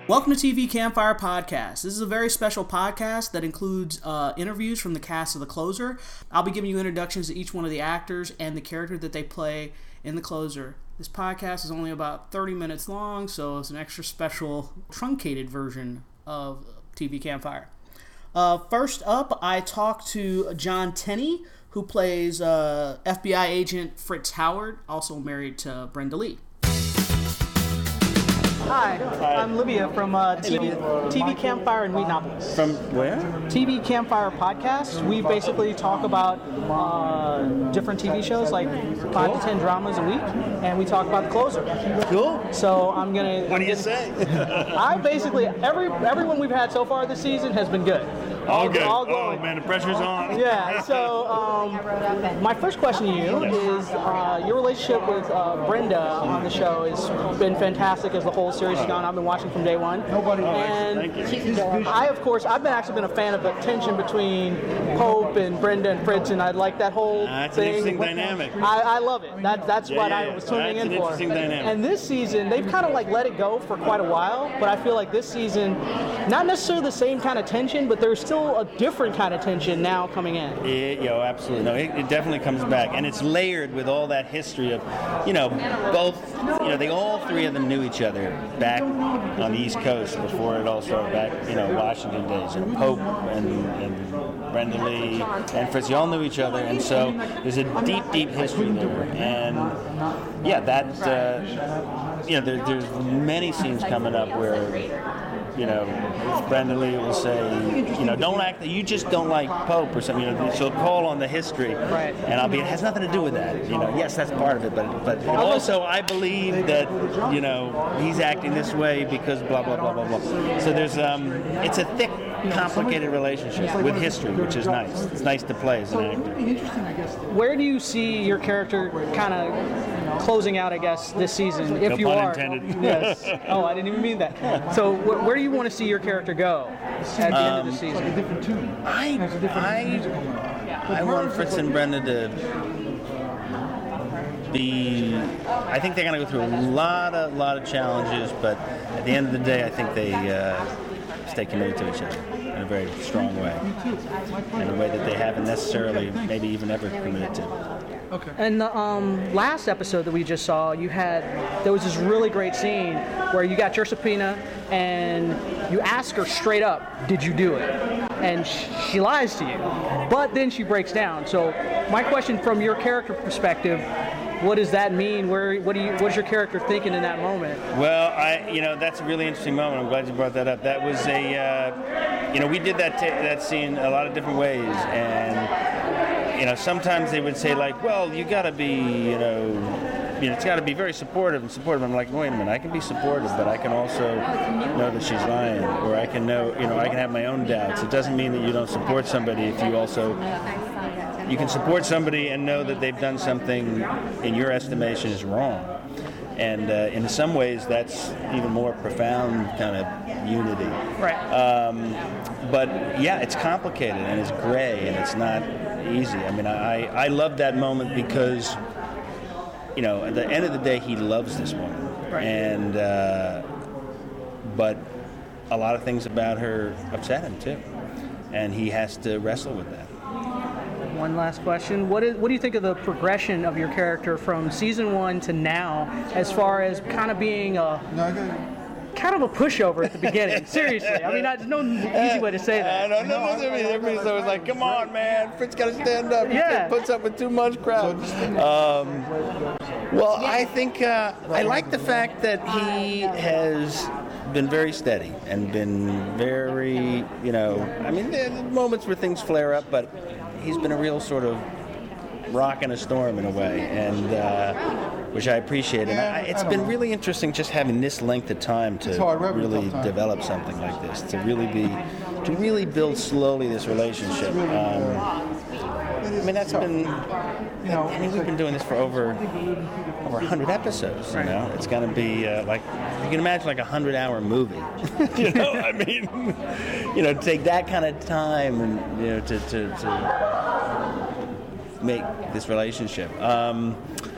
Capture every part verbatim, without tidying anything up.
Welcome to T V Campfire Podcast. This is a very special podcast that includes uh, interviews from the cast of The Closer. I'll be giving you introductions to each one of the actors and the character that they play in The Closer. This podcast is only about thirty minutes long, so it's an extra special truncated version of T V Campfire. Uh, first up, I talked to John Tenney, who plays uh, F B I agent Fritz Howard, also married to Brenda Lee. Hi, Hi. I'm Livia from uh, T V, T V Campfire in Wheatopolis. From where? T V Campfire Podcast. We basically talk about uh, different T V shows, like five to ten dramas a week, and we talk about The Closer. Cool. So I'm gonna. What do you say? I basically every everyone we've had so far this season has been good. All good. All oh glowing. man, the pressure's on. Yeah. So um, my first question to you is uh, your relationship with uh, Brenda on the show has been fantastic as the whole series has gone. I've been watching from day one. And Thank you. I, of course, I've been actually been a fan of the tension between Pope and Brenda and Fritz, and I like that whole That's thing. an interesting dynamic. I, I love it. That, that's Yeah, what yeah, I yeah. was tuning That's in an for. interesting dynamic. And this season, they've kind of like let it go for quite a while, but I feel like this season, not necessarily the same kind of tension, but there's still a different kind of tension now coming in. It, yo, absolutely. No, it, it definitely comes back, and it's layered with all that history of, you know, both. You know, they all three of them knew each other back on the East Coast before it all started back. You know, Washington days, and Pope and, and Brenda Lee and Fritz. You all knew each other, and so there's a deep, deep history there. And yeah, that uh, you know, there, there's many scenes coming up where. You know, Brenda Lee will say, you know, don't act, you just don't like Pope or something. You know, she'll call on the history, right. And I'll be, it has nothing to do with that. You know, yes, that's part of it, but but also I believe that, you know, he's acting this way because blah blah blah blah blah. So there's um, it's a thick, complicated relationship with history, which is nice. It's nice to play as an actor. Where do you see your character kind of closing out, I guess, this season, if No you pun are? intended. Yes. Oh, I didn't even mean that. So, wh- where do you want to see your character go at the Um, end of the season? I I I want Fritz and Brenda to be. I think they're going to go through a lot of lot of challenges, but at the end of the day, I think they uh, stay committed to each other in a very strong way, in a way that they haven't necessarily, maybe even ever committed to. Okay. And the um, last episode that we just saw, you had there was this really great scene where you got your subpoena and you ask her straight up, "Did you do it?" And sh- she lies to you, but then she breaks down. So my question, from your character perspective, what does that mean? Where what do you what's your character thinking in that moment? Well, I you know that's a really interesting moment. I'm glad you brought that up. That was a uh, you know we did that ta- that scene a lot of different ways, and. You know, sometimes they would say like, well, you got to be, you know, you know, it's got to be very supportive and supportive. I'm like, wait a minute, I can be supportive, but I can also know that she's lying, or I can know, you know, I can have my own doubts. It doesn't mean that you don't support somebody if you also, you can support somebody and know that they've done something in your estimation is wrong. And uh, in some ways, that's even more profound kind of unity. Right. Um, but yeah, it's complicated and it's gray and it's not easy. I mean, I, I love that moment because, you know, at the end of the day, he loves this woman. Right. And, uh, but a lot of things about her upset him too. And he has to wrestle with that. One last question. What is what do you think of the progression of your character from season one to now, as far as kind of being a kind of a pushover at the beginning? Seriously, I mean, there's no easy way to say that. No, no, no. Everybody's always like, "Come on, man, Fritz got to stand up. Yeah. He puts up with too much crowd." Um, well, I think uh, I like the fact that he has been very steady and been very, you know, I mean, there are moments where things flare up, but he's been a real sort of rock in a storm in a way, and uh, which I appreciate. And I, it's been really interesting just having this length of time to really develop something like this, to really be, to really build slowly this relationship. Um, I mean, that's been, you know, I mean, we've been doing this for over over one hundred episodes, you know. It's going to be uh, like, you can imagine like a one hundred-hour movie, you know. I mean, you know, to take that kind of time and, you know, to, to, to make this relationship. Um,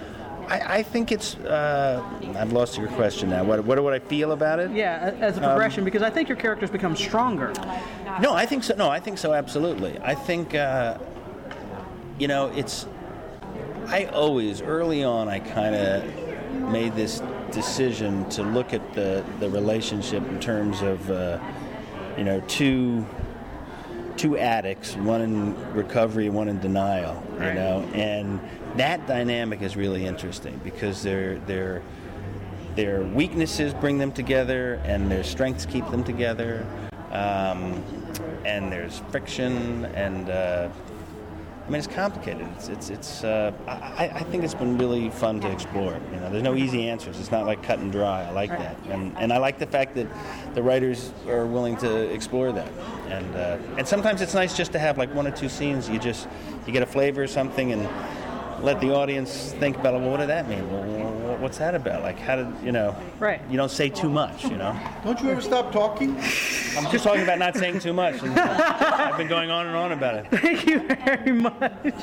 I, I think it's. Uh, I've lost your question now. What what would I feel about it? Yeah, as a progression, um, because I think your characters become stronger. No, I think so. No, I think so. Absolutely. I think. Uh, you know, it's. I always early on. I kind of made this decision to look at the the relationship in terms of, uh, you know, two. two addicts, one in recovery, one in denial, you right. know, and that dynamic is really interesting because their their their weaknesses bring them together and their strengths keep them together, um, and there's friction and uh, I mean it's complicated. It's it's it's. Uh, I, I think it's been really fun to explore. You know, there's no easy answers. It's not like cut and dry. I like that, and and I like the fact that the writers are willing to explore that. And uh, and sometimes it's nice just to have like one or two scenes. You just you get a flavor of something and let the audience think about, well, what did that mean? Well, what's that about? Like, how did you know? Right. You don't say too much. You know. Don't you ever stop talking? I'm just talking about not saying too much. And I've been going on and on about it. Thank you very much.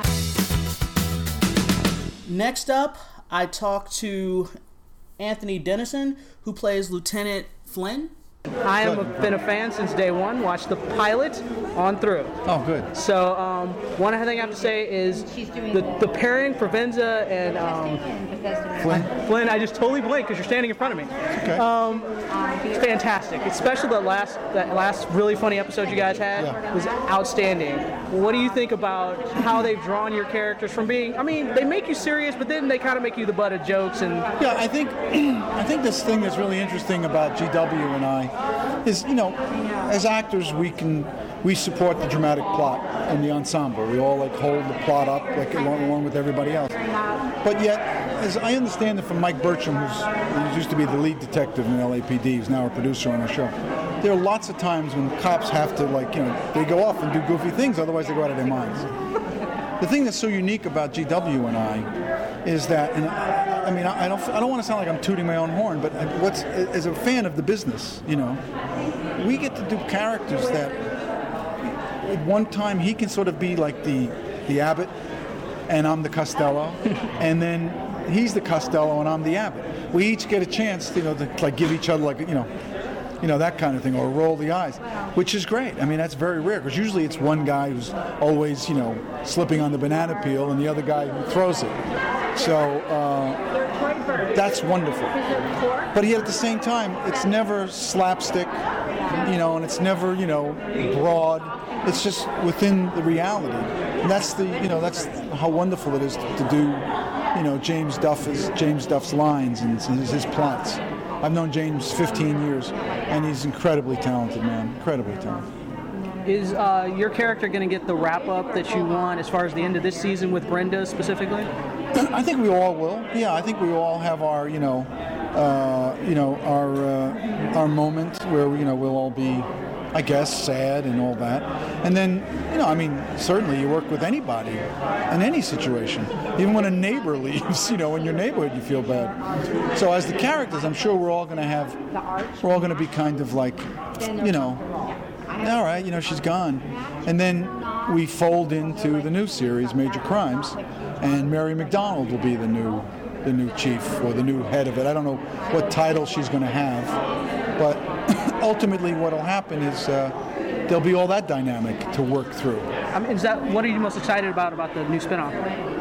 Next up, I talked to Anthony Dennison, who plays Lieutenant Flynn. I have been a fan since day one. Watched the pilot on through. Oh, good. So um, one thing I have to say is the, the pairing for Venza and um, Flynn. Flynn. I just totally blinked because you're standing in front of me. Okay. Um, it's fantastic, especially that last that last really funny episode you guys had yeah. was outstanding. What do you think about how they've drawn your characters from being? I mean, they make you serious, but then they kind of make you the butt of jokes and. Yeah, I think I think this thing that's really interesting about G W and I is, you know, as actors we can we support the dramatic plot and the ensemble. We all like hold the plot up like along, along with everybody else. But yet, as I understand it from Mike Bertram, who's who used to be the lead detective in L A P D, who's now a producer on our show, there are lots of times when cops have to, like, you know, they go off and do goofy things, otherwise they go out of their minds. The thing that's so unique about G W and I is that, and I, I mean, I don't, I don't want to sound like I'm tooting my own horn, but what's as a fan of the business, you know, we get to do characters that at one time he can sort of be like the the Abbott, and I'm the Costello, and then he's the Costello and I'm the Abbott. We each get a chance, you know, to like give each other like, you know, you know, that kind of thing, or roll the eyes, which is great. I mean, that's very rare, because usually it's one guy who's always, you know, slipping on the banana peel and the other guy who throws it. So uh, that's wonderful. But yet at the same time, it's never slapstick, you know, and it's never, you know, broad. It's just within the reality. And that's the, you know, that's how wonderful it is to do, you know, James Duff's, James Duff's lines and his, his plots. I've known James fifteen years, and he's incredibly talented, man. Incredibly talented. Is uh, your character going to get the wrap-up that you want as far as the end of this season with Brenda specifically? I think we all will. Yeah, I think we all have our, you know, uh, you know, our uh, our moment where we, you know, we'll all be, I guess, sad and all that. And then, you know, I mean, certainly you work with anybody in any situation. Even when a neighbor leaves, you know, in your neighborhood, you feel bad. So as the characters, I'm sure we're all going to have, we're all going to be kind of like, you know, all right, you know, she's gone. And then we fold into the new series, Major Crimes, and Mary McDonald will be the new, the new chief or the new head of it. I don't know what title she's going to have, but ultimately what will happen is uh, there'll be all that dynamic to work through. I mean, is that, what are you most excited about about the new spinoff?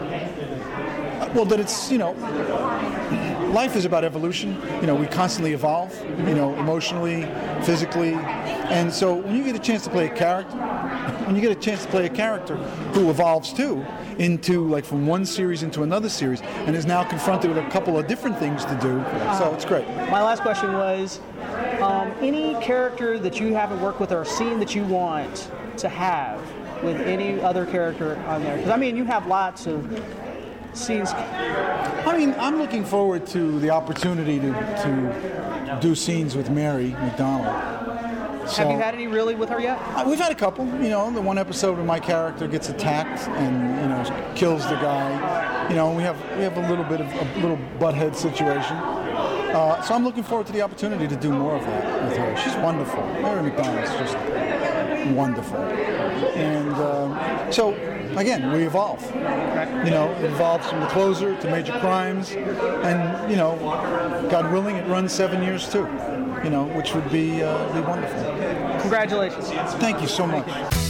Uh, well, that it's, you know, life is about evolution. You know, we constantly evolve, you know, emotionally, physically. And so when you get a chance to play a character, when you get a chance to play a character who evolves too, into like from one series into another series, and is now confronted with a couple of different things to do, so it's great. My last question was, um, any character that you haven't worked with or scene that you want to have with any other character on there? Because I mean, you have lots of scenes. I mean, I'm looking forward to the opportunity to to do scenes with Mary McDonald. So, have you had any really with her yet? Uh, we've had a couple. You know, the one episode where my character gets attacked and, you know, kills the guy. You know, we have we have a little bit of a little butthead situation. Uh, so I'm looking forward to the opportunity to do more of that with her. She's wonderful. Mary McDonald's just wonderful. And um, so, again, we evolve. You know, it evolves from the closer to Major Crimes, and, you know, God willing, it runs seven years too, you know, which would be, uh, be wonderful. Congratulations. Thank you so much.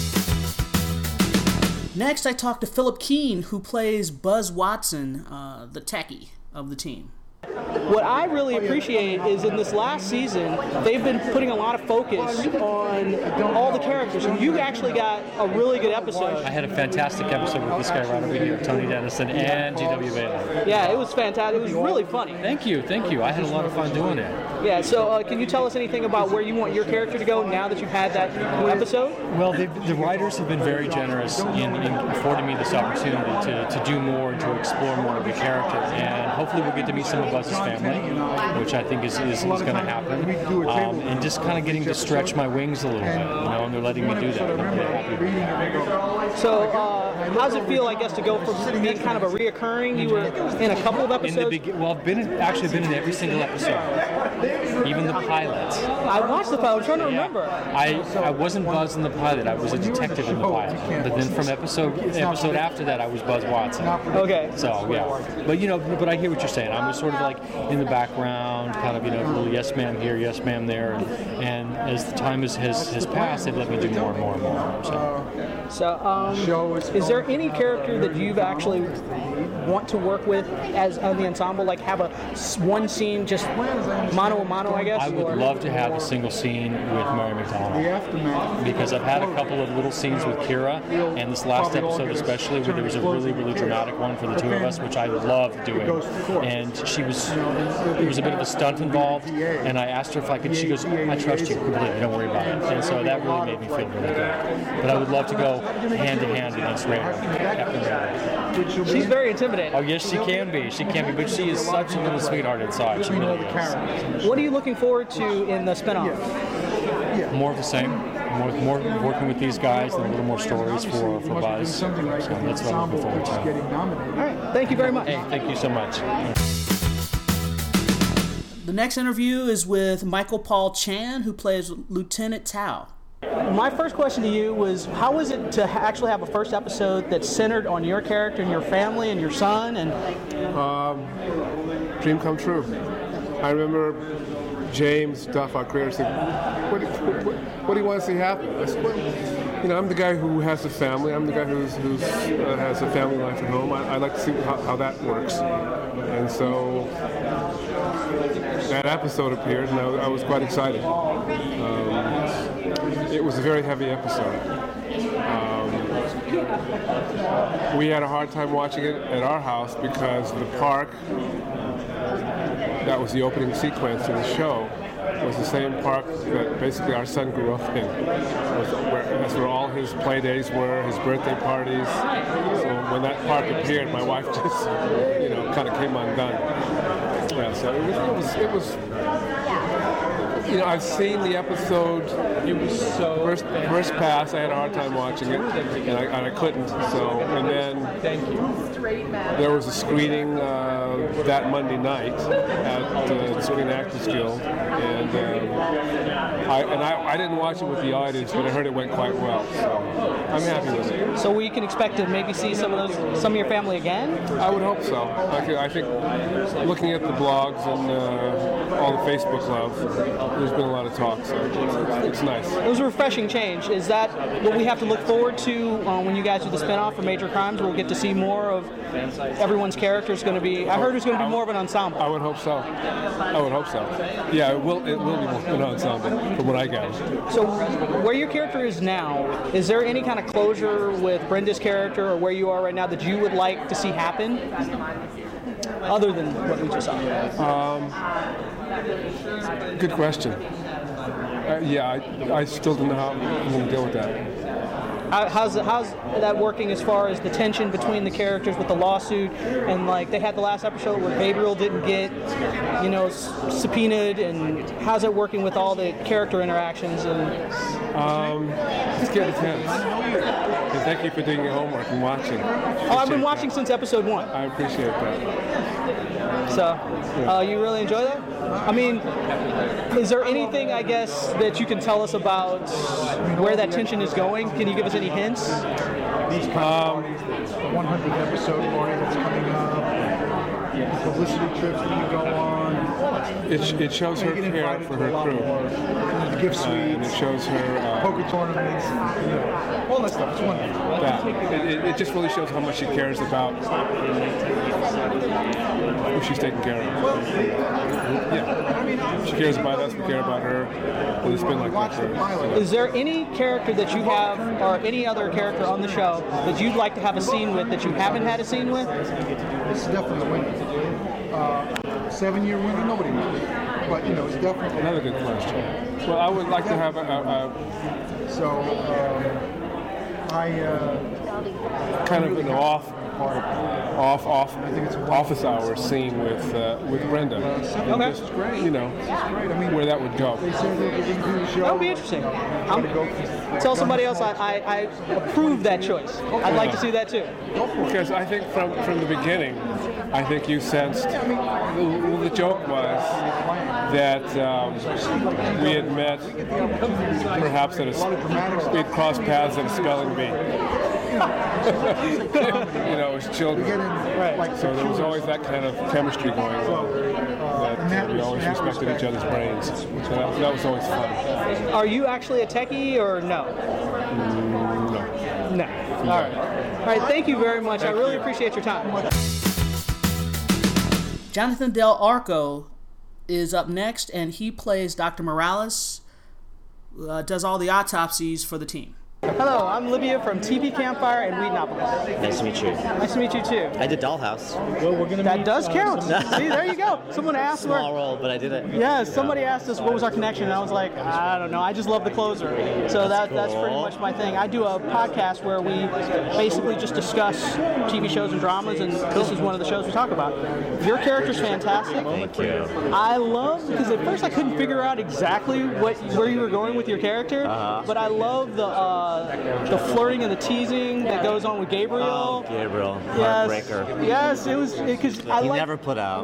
Next, I talked to Philip Keane, who plays Buzz Watson, uh, the techie of the team. What I really appreciate is in this last season, they've been putting a lot of focus on all the characters, and you actually got a really good episode. I had a fantastic episode with this guy right over here, Tony Dennison, and G W Bailey. Yeah, it was fantastic. It was really funny. Thank you, thank you. I had a lot of fun doing it. Yeah, so uh, can you tell us anything about where you want your character to go now that you've had that episode? Well, the writers have been very generous in, in affording me this opportunity to, to do more, to explore more of the character, and hopefully we'll get to meet some of Buzz's family, which I think is, is, is going to happen, um, and just kind of getting to stretch my wings a little bit, you know, and they're letting me do that. I'm really happy with that. So, uh, how does it feel, I guess, to go from being kind of a reoccurring, you were in a couple of episodes? In the be- well, I've been in, actually been in every single episode, even the pilot. I watched the pilot, I'm trying to remember. I, I wasn't Buzz in the pilot, I was a detective in the pilot, but then from episode episode after that, I was Buzz Watson. Okay. So, yeah. But, you know, but I hear what you're saying. I was sort of like in the background, kind of, you know, little yes ma'am here, yes ma'am there, and, and as the time has, has, has passed, they've let me do more and more and more. So, so um, is there any character that you've actually want to work with as on the ensemble, like have a one scene just mano a mano, I guess? I would or? love to have a single scene with Mary McDonnell, because I've had a couple of little scenes with Kira, and this last episode especially, where there was a really, really dramatic one for the two of us, which I loved doing, and she was, there was a bit of a stunt involved, and I asked her if I could, she goes, I trust you completely, don't worry about it, and so that really made me feel really good. But I would love to go hand to hand against Rayner, Captain Rayner. She's very intimidating. Oh yes, she can be, she can be, but she is such a little sweetheart inside, she really is. What are you looking forward to in the spinoff? More of the same. More, more working with these guys and a little more stories for, for Buzz. So that's what I'm looking forward to. All right, thank you very much. Hey, thank you so much. The next interview is with Michael Paul Chan, who plays Lieutenant Tao. My first question to you was, how was it to actually have a first episode that's centered on your character and your family and your son? And um, dream come true. I remember James Duff, our creator, said, what, what, what do you want to see happen? I said, well, you know, I'm the guy who has a family. I'm the guy who's, who's uh, has a family life at home. I, I'd like to see how, how that works. And so that episode appeared, and I, I was quite excited. Um, it was a very heavy episode. Um, we had a hard time watching it at our house because the park that was the opening sequence of the show was the same park that basically our son grew up in. That's where, that's where all his play days were, his birthday parties. So when that park appeared, my wife just, you know, kind of came undone. Yeah, so it was, it was, it was you know, I've seen the episode. It was so first first pass. I had a hard time watching it, and I, and I couldn't. So, and then thank you. There was a screening uh, that Monday night at uh, the Screen Actors Guild, and um, I and I, I didn't watch it with the audience, but I heard it went quite well. So I'm happy with it. So we can expect to maybe see some of those, some of your family again? I would hope so. I, could, I think looking at the blogs and uh, all the Facebook love, there's been a lot of talk, so it's, it's nice. It was a refreshing change. Is that what we have to look forward to uh, when you guys do the spinoff for Major Crimes? We'll get to see more of everyone's characters going to be, I heard it's going to be more of an ensemble. I would hope so. I would hope so. Yeah, it will, it will be more of an ensemble from what I gather. So where your character is now, is there any kind of closure with Brenda's character or where you are right now that you would like to see happen? Other than what we just saw. Um, good question. Uh, yeah, I, I still don't know how I'm going to deal with that. How, how's how's that working as far as the tension between the characters with the lawsuit, and like they had the last episode where Gabriel didn't get, you know, subpoenaed, and how's it working with all the character interactions? And um, it's getting tense. And thank you for doing your homework and watching. Oh, I've been watching that. Since episode one. I appreciate that. So, uh, you really enjoy that? I mean, is there anything, I guess, that you can tell us about where that tension is going? Can you give us any hints? Um, one hundredth episode party that's coming up, publicity trips that you go on. It, it shows her care for her crew. The gift suites. Uh, and it shows her uh, poker tournaments, you know, all that stuff. It's wonderful. That. It, it, it just really shows how much she cares about who she's taking care of. Yeah. She cares about us, we care about her, and it's been like that for her. Is there any character that you have, or any other character on the show, that you'd like to have a scene with that you haven't had a scene with? This is definitely a winner. Uh, seven-year winner, nobody knows. But, you know, it's definitely... Another good question. Well, I would like to have a... a, a so, um, I... Uh, kind of an off... Off, off, office hour scene with uh, with Brenda. Okay, just, you know, where that would go. That would be interesting. I'm, tell somebody else I, I, I approve that choice. I'd like to see that too. Because I think from from the beginning, I think you sensed the, the joke was that um, we had met perhaps at a we had crossed paths at a spelling bee. You know, as children. Right. So there was always that kind of chemistry going on. That we always respected each other's brains. So that, that was always fun. Are you actually a techie or no? Mm, no. No. All right. All right. Thank you very much. Thank I really you. appreciate your time. Jonathan Del Arco is up next, and he plays Doctor Morales, uh, does all the autopsies for the team. Hello, I'm Libya from T V Campfire in Wheatonpolis. Nice to meet you. Nice to meet you too. I did Dollhouse. Well, we're gonna. That meet, does uh, count. See, there you go. Someone asked. Small where, role, but I did it. Yeah, somebody asked us what was our connection, and I was like, I don't know. I just love the closer. So that's that, cool. that's pretty much my thing. I do a podcast where we basically just discuss T V shows and dramas, and this is one of the shows we talk about. Your character's fantastic. Thank you. I love because at first I couldn't figure out exactly what where you were going with your character, uh-huh. but I love the uh, the flirting and the teasing that goes on with Gabriel. Oh, Gabriel, yes. heartbreaker. Yes, it was because I he like, never put out.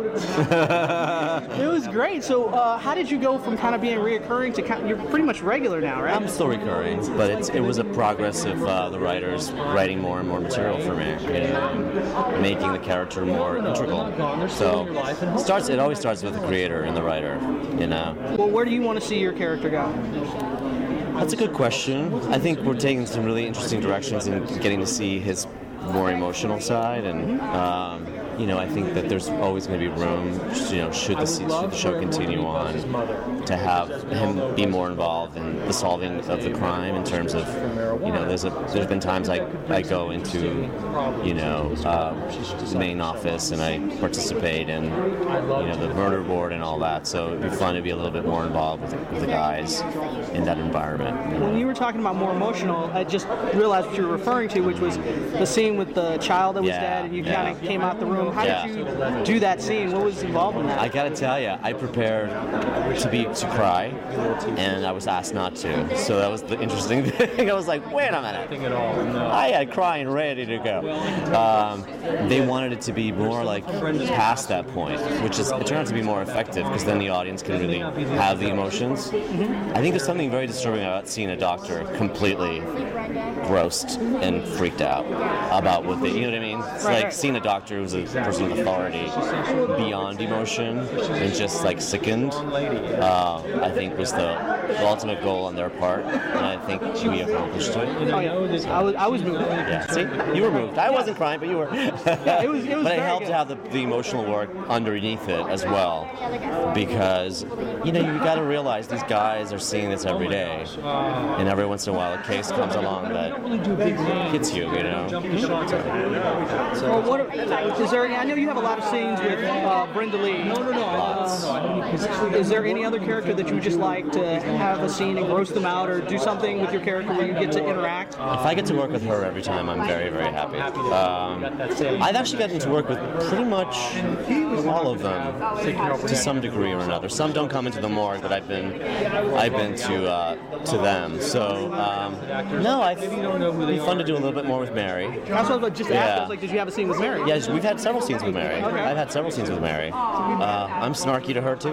It was great. So, uh, how did you go from kind of being reoccurring to kind of, you're pretty much regular now, right? I'm still recurring, but it's, it was a progress of uh, the writers writing more and more material for me, and making the character more integral. So, it starts. It always starts with the creator and the writer, you know. Well, where do you want to see your character go? That's a good question. I think we're taking some really interesting directions in getting to see his more emotional side, and um, you know, I think that there's always going to be room, you know, should the, should the show continue on, to have him be more involved in the solving of the crime. In terms of, you know, there's a there's been times I I go into, you know, uh, the main office and I participate in, you know, the murder board and all that. So it'd be fun to be a little bit more involved with the, with the guys in that environment. You know? When you were talking about more emotional, I just realized what you were referring to, which was the scene with the child that was yeah, dead, and you yeah. kind of came out the room. How yeah. did you do that scene? What was involved in that? I gotta tell you, I prepared to be to cry, and I was asked not to. So that was the interesting thing. I was like, wait a minute, I had crying ready to go. Um, they wanted it to be more like past that point, which is it turned out to be more effective because then the audience can really have the emotions. I think there's something very disturbing about seeing a doctor completely grossed and freaked out about what they, you know what I mean? It's right, like right. seeing a doctor who's a person of authority beyond emotion and just like sickened, uh, I think was the, the ultimate goal on their part, and I think we accomplished it. Oh yeah, I was, I was moved. Yeah, see? You were moved. I wasn't crying, but you were. Yeah, it was, it was but it very helped good. to have the, the emotional work underneath it as well, because, you know, you got to realize these guys are seeing this every day, and every once in a while a case comes along that hits you, you know. Well, what, is there there any, I know you have a lot of scenes with uh, Brenda Lee. No, no, no. Uh, is, is there any other character that you would just like to have a scene and gross them out, or do something with your character where you get to interact? If I get to work with her every time, I'm very, very happy. Um, I've actually gotten to work with pretty much all of them to some degree or another. Some don't come into the morgue, but I've been, I've been to uh, to them. So um, no, I think it'd be fun to do a little bit more with Mary. That's what I was just Yeah. asking. I was like, did you have a scene with Mary? Yeah, we've had several scenes with Mary. Okay. I've had several scenes with Mary. Uh, I'm snarky to her too.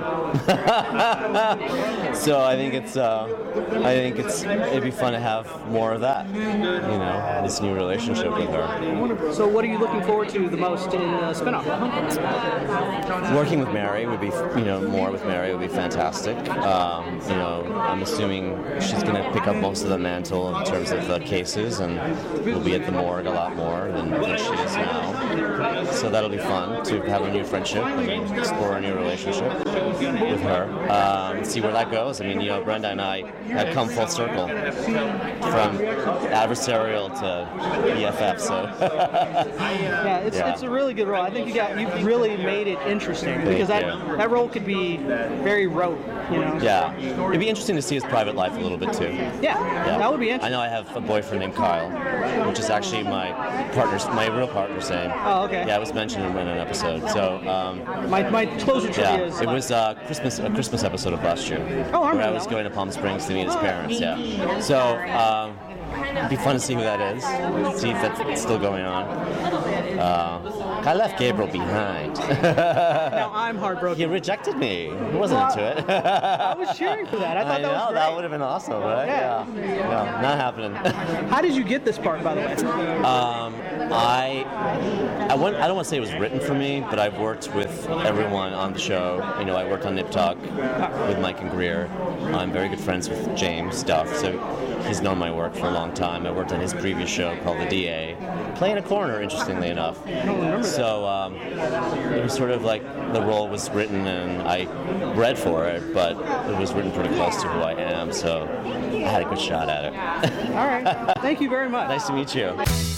So I think it's, uh, I think it's, it'd be fun to have more of that. You know, this new relationship with her. So what are you looking forward to the most in the spinoff? Working with Mary would be, you know, more with Mary would be fantastic. Um, you know, I'm assuming she's going to pick up most of the mantle in terms of the cases, and will be at the morgue a lot more than, than she is now. So that'll be fun to have a new friendship and explore a new relationship with her. Um, and see where that goes. I mean, you know, Brenda and I have come full circle from adversarial to B F F. So yeah, it's Yeah. it's a really good role. I think you got you really made it interesting because that you. that role could be very rote, you know. yeah, it'd be interesting to see his private life a little bit too. Yeah, Yeah. that would be I interesting. know I have a boyfriend named Kyle, which is actually my partner's, my real partner's name. Oh, okay. Yeah, it was mentioned in an episode. So, um, My my closer trivia yeah, is it was uh, Christmas a Christmas episode of last year. Oh, I remember where I that was one. going to Palm Springs to meet his parents. Yeah. So, um, it'd be fun to see who that is. See if that's still going on. Uh, I left Gabriel behind. now I'm heartbroken. He rejected me. He wasn't into it. I was cheering for that. I thought I that was know, great. that would have been awesome, right? Yeah. No, not happening. How did you get this part, by the way? Um, I, I, wouldn't, I don't want to say it was written for me, but I've worked with everyone on the show. You know, I worked on Nip Tuck with Mike and Greer. I'm very good friends with James Duff, so he's known my work for a long time. I worked on his previous show called The D A, playing a coroner, interestingly enough. So um, it was sort of like the role was written and I read for it, but it was written pretty close to who I am, so I had a good shot at it. All right. Thank you very much. Nice to meet you.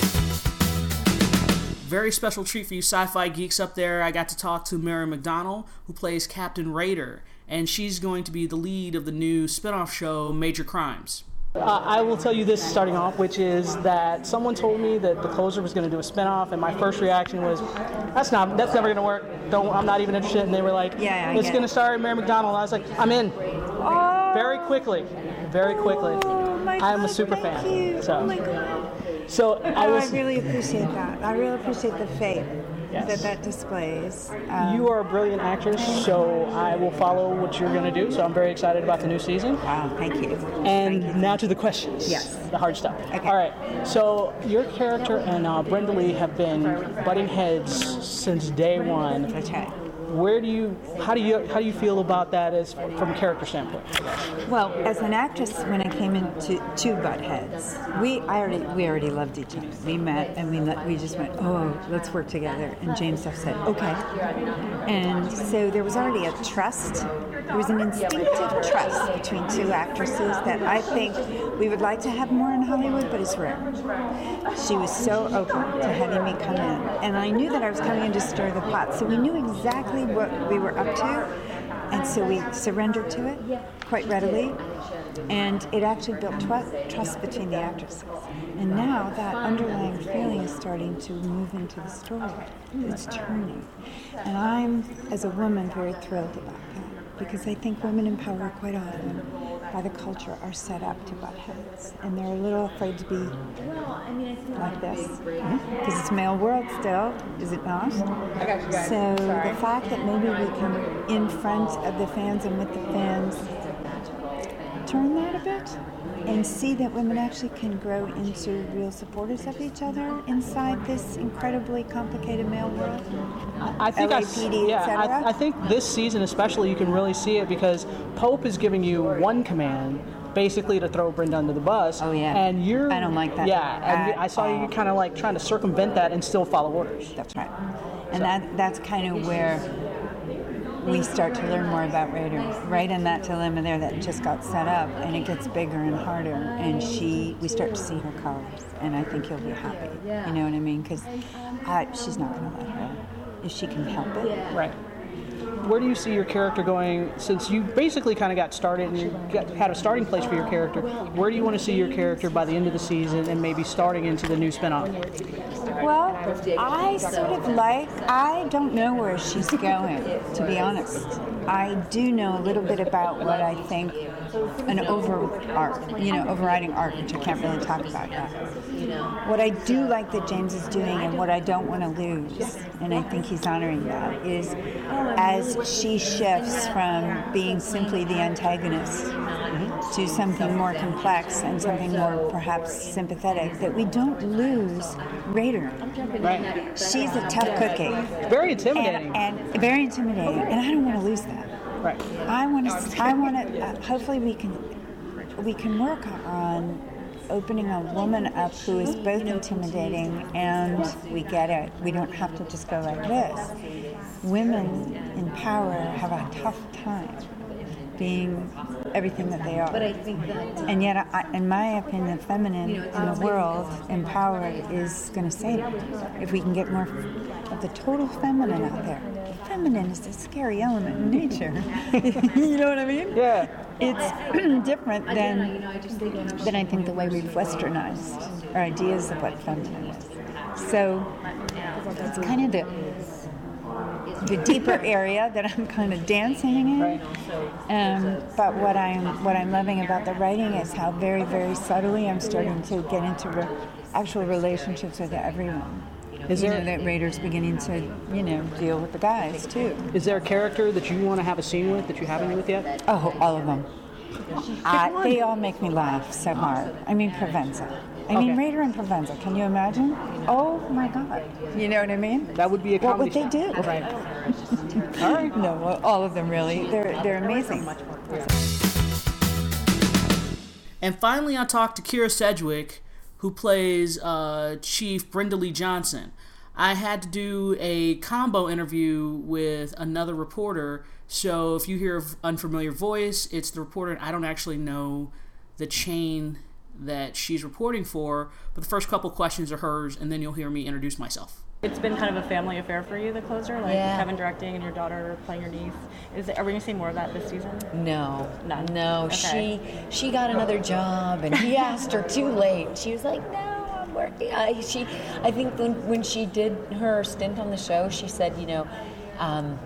Very special treat for you sci-fi geeks up there. I got to talk to Mary McDonnell, who plays Captain Raider, and she's going to be the lead of the new spinoff show, Major Crimes. Uh, I will tell you this starting off, which is that someone told me that The Closer was going to do a spinoff, and my first reaction was, "That's not, that's never going to work. Don't, I'm not even interested." And they were like, Yeah, I "It's get going to it. star Mary McDonnell." And I was like, "I'm in." Oh, Very quickly, very quickly. Oh my I am a God, super thank fan. You. So, oh my God. so I Oh, was. I really appreciate that. I really appreciate the faith Yes. that that displays. Um, You are a brilliant actress, so I will follow what you're going to do. So I'm very excited about the new season. Wow, thank you. And Thank you. now to the questions. Yes. The hard stuff. Okay. All right. So your character and uh, Brenda Lee have been butting heads since day one. That's right. Where do you, how do you, how do you feel about that as from a character standpoint? Well, as an actress, when I came into to butt heads, we I already we already loved each other. We met and we let, we just went, oh, let's work together. And James Duff said, okay. And so there was already a trust. There was an instinctive trust between two actresses that I think we would like to have more in Hollywood, but it's rare. She was so open to having me come in, and I knew that I was coming in to stir the pot. So we knew exactly what we were up to, and so we surrendered to it quite readily, and it actually built tw- trust between the actresses. And now that underlying feeling is starting to move into the story. It's turning. And I'm, as a woman, very thrilled about that, because I think women in power quite often, by the culture, are set up to butt heads, and they're a little afraid to be like this, because it's male world still, is it not? So the fact that maybe we can, in front of the fans and with the fans, turn that a bit and see that women actually can grow into real supporters of each other inside this incredibly complicated male world. I think I, L A P D, yeah, et cetera? I, I think this season especially you can really see it because Pope is giving you one command basically to throw Brenda under the bus. Oh, yeah. And you're I don't like that Yeah, and at I saw you all. kind of like trying to circumvent that and still follow orders. That's right. And that that's kind of where we start to learn more about Raider. Right in that dilemma there that just got set up, and it gets bigger and harder, and she, we start to see her colors, and I think you'll be happy. You know what I mean? Because she's not going to let her if she can help it. Right. Where do you see your character going, since you basically kind of got started and you got, had a starting place for your character, where do you want to see your character by the end of the season and maybe starting into the new spinoff? Well, I sort of like, I don't know where she's going, to be honest. I do know a little bit about what I think an over arc, you know, overriding arc, which I can't really talk about yet. What I do like that James is doing and what I don't want to lose, and I think he's honoring that, is as she shifts from being simply the antagonist to something more complex and something more perhaps sympathetic, that we don't lose Raider. Right. She's a tough cookie. Very intimidating. And, and very intimidating, and I don't want to lose that. Right. I want to. I want to. Uh, hopefully, we can. We can work on opening a woman up who is both intimidating and we get it. We don't have to just go like this. Women in power have a tough time being everything that they are. But I think that, and yet, I, in my opinion, the feminine in the world, empowered, is going to save it. If we can get more of the total feminine out there. Feminine is a scary element in nature. You know what I mean? Yeah. It's different than than I think the way we've westernized our ideas of what feminine is. So it's kind of the the deeper area that I'm kind of dancing in. Right. Um, but what I'm what I'm loving about the writing is how very, very subtly I'm starting to get into re- actual relationships with everyone. Is you there know, that Raider's beginning to, you know, deal with the guys too. Is there a character that you want to have a scene with that you haven't with yet? Oh, all of them. Uh, they all make me laugh so hard. I mean, Provenza. I mean, Okay. Raider and Provenza. Can you imagine? Oh my God. You know what I mean? That would be a What comedy. would they do? Right. All right. No, well, all of them really. They're they're amazing. And finally, I talked to Kyra Sedgwick, who plays uh, Chief Brenda Lee Johnson. I had to do a combo interview with another reporter, so if you hear an unfamiliar voice, it's the reporter, and I don't actually know the chain that she's reporting for, but the first couple questions are hers, and then you'll hear me introduce myself. It's been kind of a family affair for you, The Closer, like Yeah. Kevin directing and your daughter playing your niece. Is it, are we going to see more of that this season? No, None. no. Okay. She she got another job, and he asked her too late. She was like, "No, I'm working." I, she, I think when when she did her stint on the show, she said, you know, um,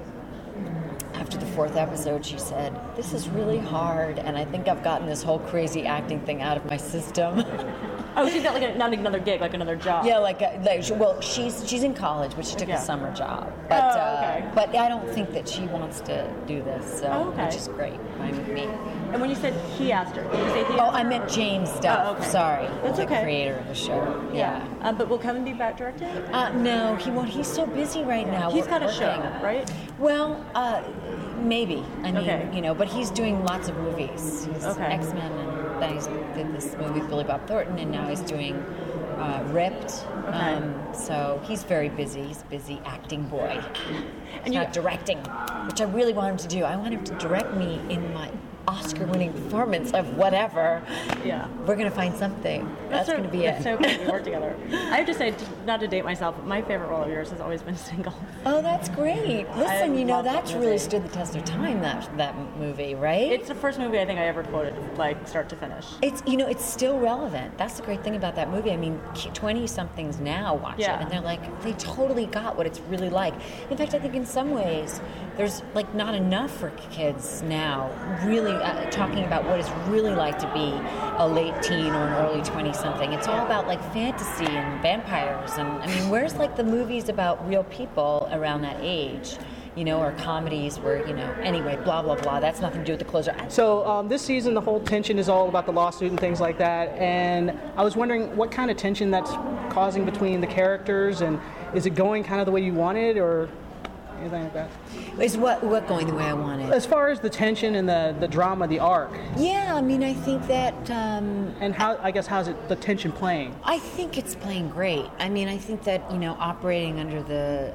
after the fourth episode, she said, "This is really hard, and I think I've gotten this whole crazy acting thing out of my system." Oh, she's got like a, not another gig, like another job. Yeah, like, uh, like she- well, she's she's in college, but she took Yeah. a summer job. But Oh, okay. uh, but I don't think that she wants to do this, so Oh, okay. which is great. Fine with me. And when you said he asked her, did you say he Oh, asked I her? meant James Duff. Oh, okay. Sorry, That's the okay. creator of the show. Yeah. Um, but will Kevin be back directing? Uh, no, he won't. He's so busy right now. He's We're got a working. show, right? Well, uh, maybe. I mean, Okay. you know, but he's doing lots of movies. He's Okay. X-Men, and then he did this movie with Billy Bob Thornton, and now he's doing uh, Ripped. Okay. Um, so he's very busy. He's a busy acting boy. He's And you- not directing, which I really want him to do. I want him to direct me in my Oscar-winning performance of whatever. Yeah. We're going to find something. That's, so, going to be that's it. so cool. We work together. I have to say, not to date myself, but my favorite role of yours has always been Single. Oh, that's great. I Listen, you know, love that that's movie. really stood the test of time, that that movie, right? It's the first movie I think I ever quoted, like start to finish. It's, you know, it's still relevant. That's the great thing about that movie. I mean, twenty-somethings now watch Yeah. it, and they're like, they totally got what it's really like. In fact, I think in some ways, there's, like, not enough for kids now really uh, talking about what it's really like to be a late teen or an early twenty-something. It's all about, like, fantasy and vampires. And, I mean, where's, like, the movies about real people around that age? You know, or comedies where, you know, anyway, blah, blah, blah. That's nothing to do with The Closer. So um, this season, the whole tension is all about the lawsuit and things like that. And I was wondering what kind of tension that's causing between the characters, and is it going kind of the way you wanted, or anything like that? Is what what going the way I want it? As far as the tension and the, the drama, the arc, Yeah, I mean, I think that um, and how I guess how's it the tension playing? I think it's playing great. I mean, I think that, you know, operating under the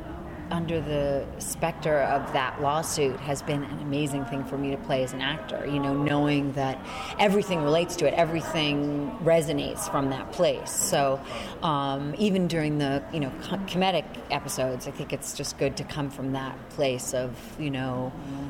under the specter of that lawsuit has been an amazing thing for me to play as an actor, you know, knowing that everything relates to it, everything resonates from that place. So um, even during the, you know, comedic episodes, I think it's just good to come from that place of, you know,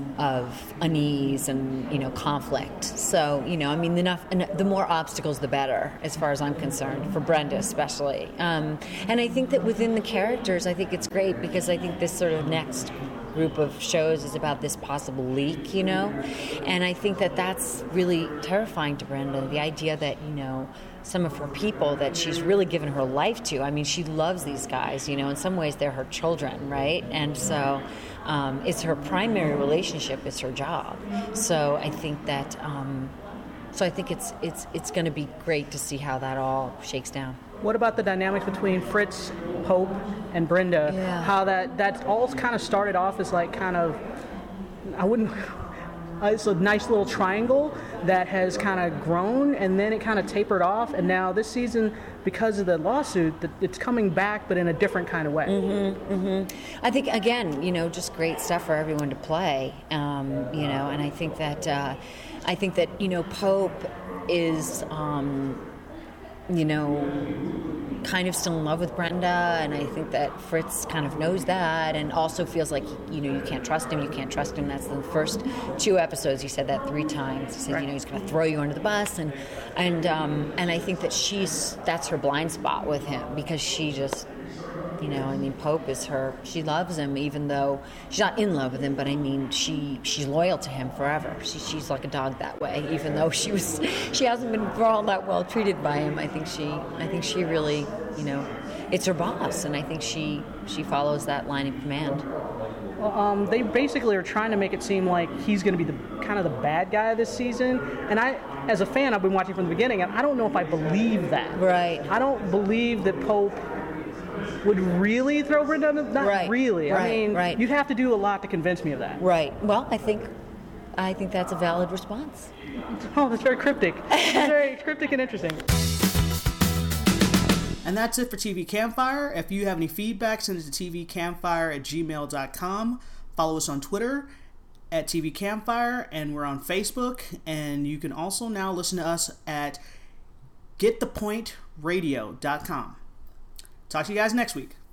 of unease and, you know, conflict. So, you know, I mean, enough, the more obstacles, the better, as far as I'm concerned, for Brenda especially. Um, and I think that within the characters, I think it's great because I think this sort of next group of shows is about this possible leak, you know? And I think that that's really terrifying to Brenda, the idea that, you know, some of her people that she's really given her life to. I mean, she loves these guys, you know, in some ways they're her children, right? And so um, it's her primary relationship, it's her job. So I think that, um, so I think it's it's it's going to be great to see how that all shakes down. What about the dynamics between Fritz, Pope, and Brenda? Yeah. How that that's all kind of started off as like kind of, I wouldn't, it's a nice little triangle that has kind of grown, and then it kind of tapered off, and now this season, because of the lawsuit, that it's coming back, but in a different kind of way. Mm-hmm, mm-hmm. I think, again, you know, just great stuff for everyone to play, um, you know, and I think that, uh, I think that, you know, Pope is, um, you know, kind of still in love with Brenda, and I think that Fritz kind of knows that, and also feels like, you know, you can't trust him, you can't trust him. That's the first two episodes. He said that three times. He said, right. You know, he's going to throw you under the bus, and and um, and I think that she's that's her blind spot with him, because she just, you know, I mean, Pope is her, she loves him, even though she's not in love with him, but I mean, she she's loyal to him forever. She, she's like a dog that way, even though she was, she hasn't been all that well treated by him. I think she, I think she really, you know, it's her boss, and I think she, she follows that line of command. Well, um, they basically are trying to make it seem like he's going to be the kind of the bad guy this season, and I, as a fan, I've been watching from the beginning, and I don't know if I believe that. Right. I don't believe that Pope would really throw Brenda under, not right, really. Right, I mean, right. You'd have to do a lot to convince me of that. Right. Well, I think I think that's a valid response. Oh, that's very cryptic. That's very cryptic and interesting. And that's it for T V Campfire. If you have any feedback, send it to t v campfire at gmail dot com. Follow us on Twitter at T V Campfire, and we're on Facebook. And you can also now listen to us at get the point radio dot com. Talk to you guys next week.